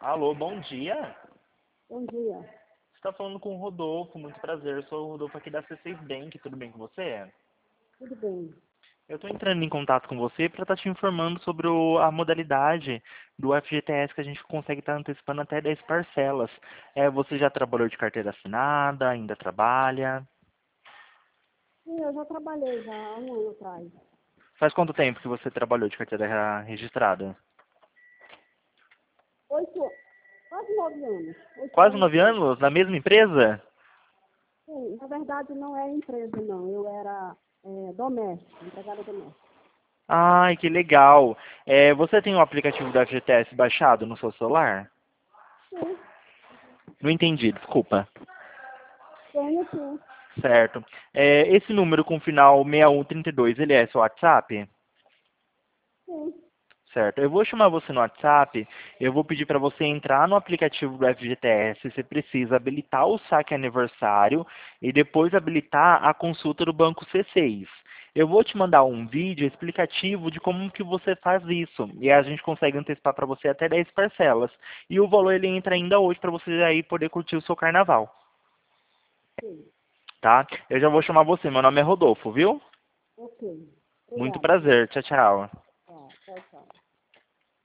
Alô, bom dia. Bom dia. Você está falando com o Rodolfo, muito prazer. Eu sou o Rodolfo aqui da C6 Bank, tudo bem com você? Tudo bem? Eu estou entrando em contato com você para estar te informando sobre a modalidade do FGTS que a gente consegue estar antecipando até 10 parcelas. Você já trabalhou de carteira assinada, ainda trabalha? Sim, eu já trabalhei já há um ano atrás. Faz quanto tempo que você trabalhou de carteira registrada? 8, quase 9 anos. 8 Quase anos. 9 anos? Na mesma empresa? Sim, na verdade não é empresa não, eu era doméstica, empregada doméstica. Ai, que legal. Você tem o aplicativo do FGTS baixado no seu celular? Sim, Não entendi, desculpa. tenho sim. Certo. Esse número com final 6132, ele é seu WhatsApp? Sim, Certo. Eu vou chamar você no WhatsApp, eu vou pedir para você entrar no aplicativo do FGTS, você precisa habilitar o saque aniversário e depois habilitar a consulta do banco C6. Eu vou te mandar um vídeo explicativo de como que você faz isso. E a gente consegue antecipar para você até 10 parcelas. E o valor ele entra ainda hoje para você aí poder curtir o seu carnaval. sim. Tá? Eu já vou chamar você. Meu nome é Rodolfo, viu? Ok. Muito Obrigada. prazer. Tchau, tchau. Tá, tchau, tchau.